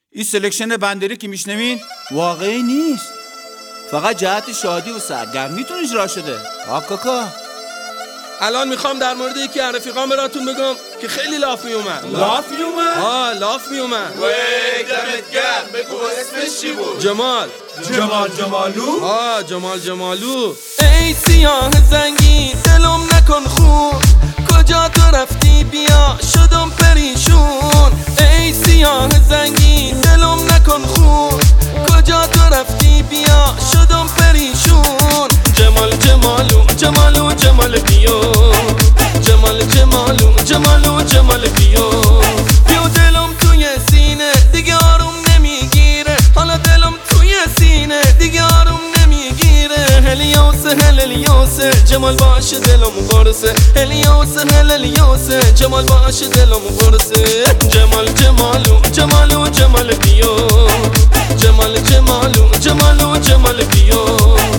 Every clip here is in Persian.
این سلکشن بندری که میشنوین واقعی نیست، فقط جهت شادی و سرگرمیتون اجرا شده. کاکا الان میخوام در مورد یکی از رفیقام براتون بگم که خیلی لاف میومد. لاف میومد؟ لاف میومد. وی دمت گرم. بگو اسمش چی بود؟ جمال جمالو؟ جمال جمالو. ای سیاه زنگی دلم نکن خون، کجا تو رفتی بیا شدم پریشون. ای سیاه زنگی دلم نکن خون، کجا تو رفتی بیا شدم پریشون. جمال جمالو جمالو جمال بیو، جمال جمالو جمالو جمال بیو. بیو دلم توی سینه دیگه آروم نمیگیره، حالا دلم توی سینه دیگه آروم نمیگیره. هلیوسه هلیوسه جمال باشه دلم قرصه، هلیوسه هلیوسه جمال باشه دلم قرصه. جمال جمالو جمالو جمال بیو، جمال جمالو جمالو جمال بیو.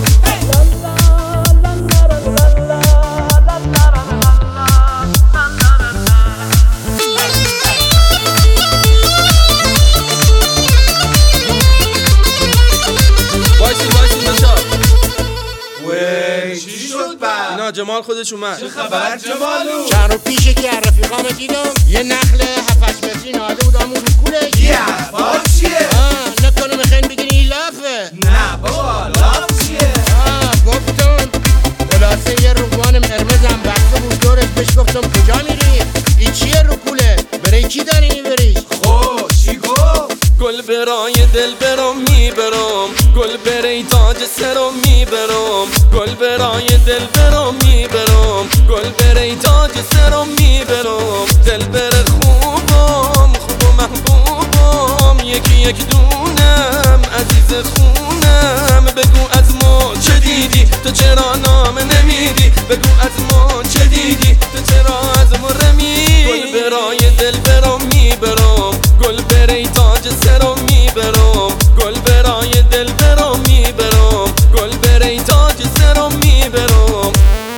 نه جمال خودش اومد. چه خبر جمالو؟ چند رو پیش که از رفیقامو دیدم یه نخل 7-8 متری ناده بود همون رو کولش. یه حرفا چیه؟ نکنه میخواین بگین این لافه؟ نه بابا لاف چیه؟ گفتم خلاصه یه روبان قرمزم بسته بود دورش، بهش گفتم کجا میری؟ این چیه رو کوله؟ برای کی داری میبری؟ خب چی گفت؟ گل برای دل برم میبرم، گل برای تاج سرم میبرم، گل برای دل برم میبرم، گل برای تاج سرم میبرم. دل بر خوبم خوب و محبوبم، یکی یک دونم عزیز خونم. بگو از ما چه دیدی تو چرا نام نمیدی، بگو از ما چه دیدی تو چرا از ما رمیدی. گل برای دل برم میبرم، گل برای تاج سرم میبرم، گل برای دل برم میبرم، گل برای تاج سرم میبرم.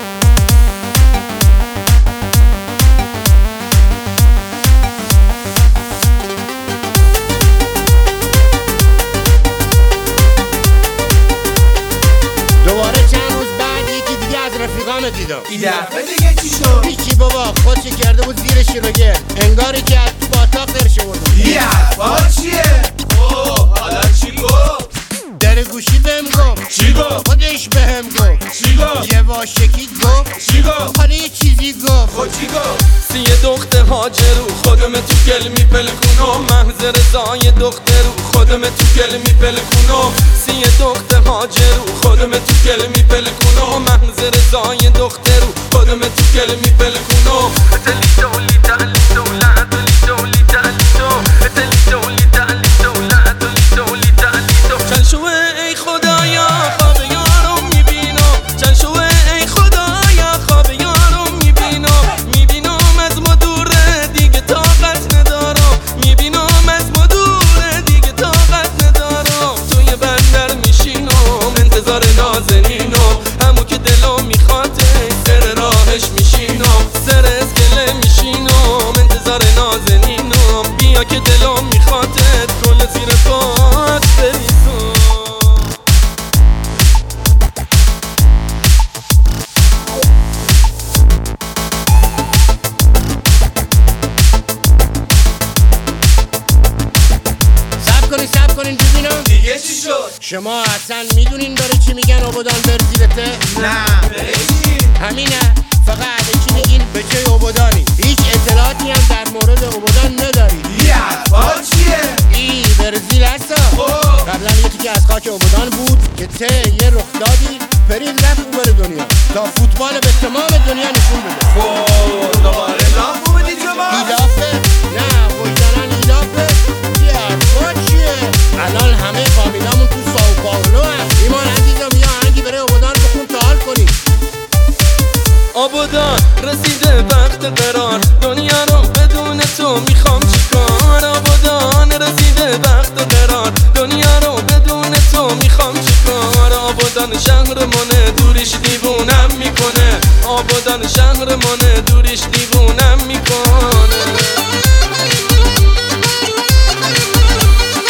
دوباره چند روز بعد یکی دیگه از رفیقامو دیدم. این دفعه دیگه چی شد؟ هیچی بابا، خودش کرده بود زیر شیرگل، انگاری که از تو باطاق درشه بردم. یه حرفا چیه؟ حالا چی گفت؟ در گوشی بهم گفت. چی گفت؟ خودش بهم گفت. چی گفت؟ یه واشکی گفت. چی گفت؟ حالا یه چیزی گفت. خب چی گفت؟ سی دختر هاجرو خودم تو گل میپلکونم، محضر زای دخترو خودم تو گل میپلکونم. سی دختر هاجرو خودم تو گل میپلکونم، محضر زای دخترو خودم تو گل میپلکونم. اتلی دولی دلی دولا اتلی دولی دلی دو، اتلی دولی دلی دولا اتلی دولی دلی دو. چند شوه ای خدایا خواب یارم میبینم، چند شوه ای خدایا خواب یارم میبینم. میبینم از ما دوره دیگه طاقت ندارم، میبینم از ما دوره دیگه طاقت ندارم. توی بندر میشینم انتظار نازنینم، همون که دلم میخواد سر راهش میشینم، سر اسکله میشینم انتظار نازنینم. بیا که دلم میخواد کل زیر پات بریزم. سب کنین ببینم دیگه چی شد؟ شما اصلا میدونین داره چی میگن آبادان برزیلته؟ نه برای چی؟ همینه، فقط چی میگین به جای آبادانی. هیچ اطلاعاتی هم در مورد آبادان نداری. یه حرفا چیه؟ ای برزیل هستا. قبلا یکی که از خاک آبادان بود که یه رخدادی پرید رفت اوبر دنیا تا فوتبال به تمام دنیا نشون بده. خب دوباره لاف بودی جمال؟ ایلافه؟ نه وجدانن ایلافه؟ یه حرفا چیه؟ الان همه فامیلامون تو ساو پائولو هست. ایمان عزیزم یه آهنگی برای آبادان بخون تا حال کنی. آبادان رسیده وقت قرار، دنیا رو بدون تو میخوام چیکار. آبادان رسیده وقت قرار، دنیا رو بدون تو میخوام چیکار. آبادان شهرمونه دوریش دیوونم میکنه، آبادان شهرمونه دوریش دیوونم میکنه.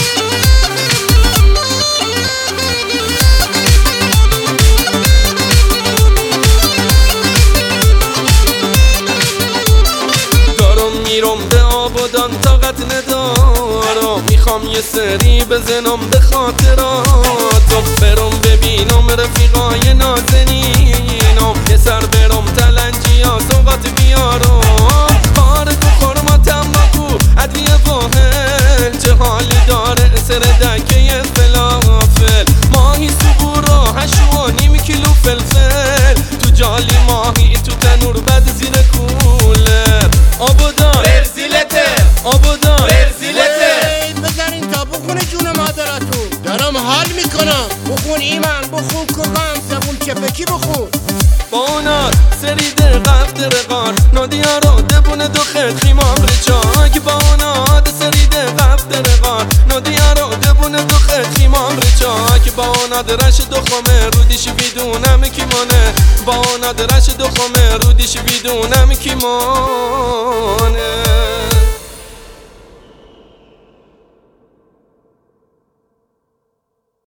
ندارم میخوام یه سری بزنم به خاطراتم برم ببینم رفیقای نازنینم یه سر برم تلنجی ها سوقات بیارم کار تو خورما تنباکو ادویه واحد چه حالی داره سر دکه فلافل ماهی سبورا 8.5 کیلو فلفل تو جالی ماهی تو تنور بد زیر کولر آبودان برزیلته آبودان برزیلته بذارین تا بخونه جون مادراتون دارم حال میکنم بخون ایمان بخون کوکام زبون چپکی بخون بانار سرید قفت رقار نادیارا دبونه دو خد خیمام رچاک بانار سرید قفت رقار نادیارا دبونه دو خد خیمام رچاک بانار رش دو خمه رودیش بیدونم کیمانه بانار رش دو خمه رودیش بیدونم کیمانه